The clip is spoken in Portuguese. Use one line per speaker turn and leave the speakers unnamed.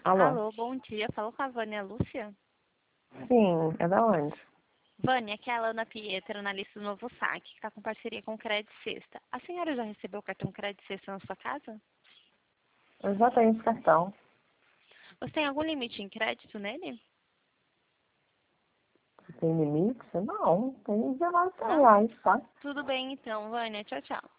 Alô?
Alô, bom dia. Falou com a Vânia Lúcia?
Sim, é da onde?
Vânia, aqui é a Alana Pietro, analista do Novo Saque, que está com parceria com o Crédito Sexta. A senhora já recebeu o cartão Crédito Sexta na sua casa?
Eu já tenho esse cartão.
Você tem algum limite em crédito nele?
Tem limite? Não, tem R$19,
Não?
tá?
Tudo bem então, Vânia. Tchau, tchau.